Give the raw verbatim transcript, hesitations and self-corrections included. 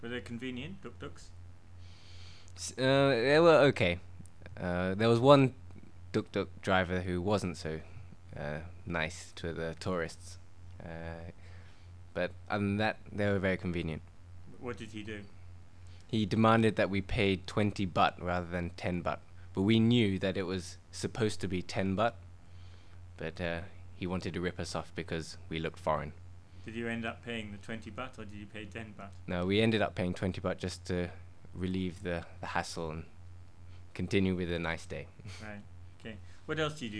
Were they convenient tuk-tuks? S- Uh, they were okay. Uh, there was one tuk-tuk driver who wasn't so uh, nice to the tourists. Uh, but other than that, they were very convenient. What did he do? He demanded that we paid twenty baht rather than ten baht. But we knew that it was supposed to be ten baht, but uh, he wanted to rip us off because we looked foreign. Did you end up paying the twenty baht or did you pay ten baht? No, we ended up paying twenty baht just to relieve the, the hassle and continue with a nice day. Right. Okay. What else do you do?